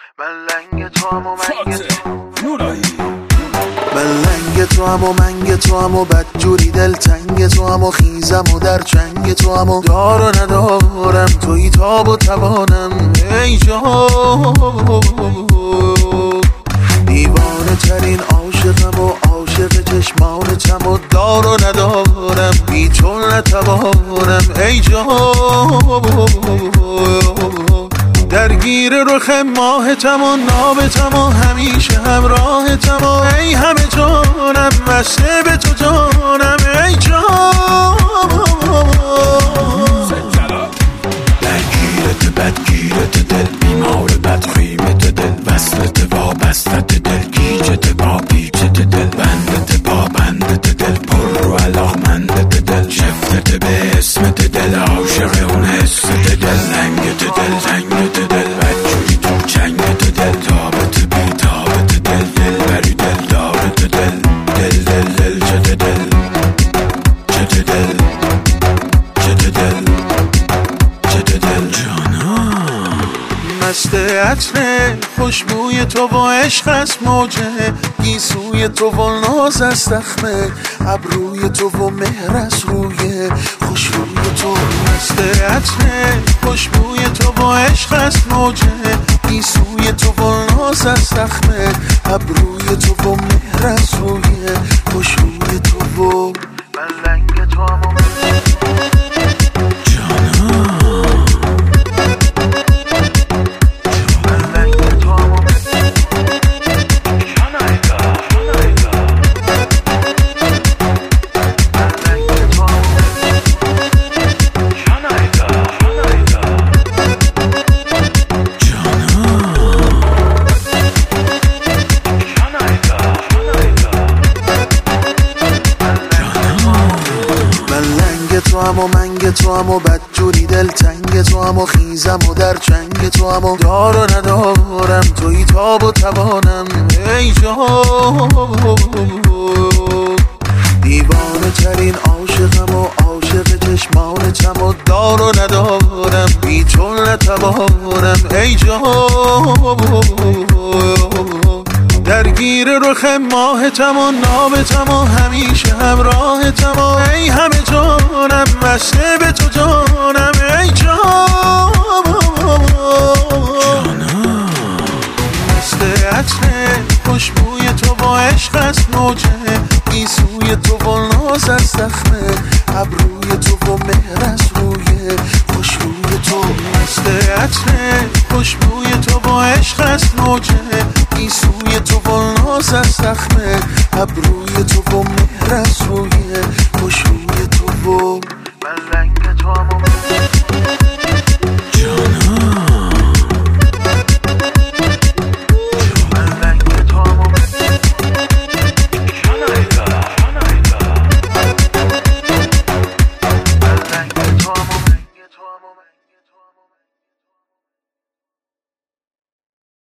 من لنگ تو هم و منگ نورایی من لنگ تو هم و منگ تو هم و بدجوری دلتنگ تو هم و خیزم و در چنگ تو هم و دار و ندارم توی تاب و توانم ای جان دیوانه ترین عاشقم و عاشق چشمانتم و دار و ندارم بی تو نتوانم ای جان درگیر رخ ماهتم و نابتم و همیشه همراهتم و ای همه جانم مشته به تو جانم ای جان درگیرت بدگیرت دل بیمار بدخیمت دل وصلت وابستت دل گیجت با پیچت دل بندت با بندت دل پر رو علاقمندت دل شفتت به اسمت دل عاشق اون حست دل لنگت دل زنگت دل بدجوری تو چنگت دل تابت بی تابت دل دل بری دل دارت دل دل دل دل چت دل چت دل چت دل چت دل جانم مست عطر خوشبوی تو و عشق است موجه گیسوی تو و ناز است دخمه ابروی تو و مهر است روی خوشروی تو مست عطر خوشبوی تو و عشق است موجه گیسوی تو و ناز است دخمه ابروی تو و مهر است روی خوشروی تو و من لنگ تو هم و تو هم و منگ تو هم و بدجوری دلتنگ تو هم و خیزم و در چنگ تو هم و دار و ندارم توی تاب و توانم ای جان دیوانه ترین عاشقم و عاشق چشمانتم و دار و ندارم بی تو نتوانم ای جان درگیر رخ ماهتم و نابتم و همیشه همراهتم و ای همه جانم مشته به تو جانم ای جان مست عطر خوشبوی تو و عشق است موجه گیسوی تو و ناز است دخمه ابروی تو و مهر است روی خوشروی تو مست عطر خوشبوی تو و عشق است موجه گیسوی تو و ناز است دخمه ابروی تو و مهر است روی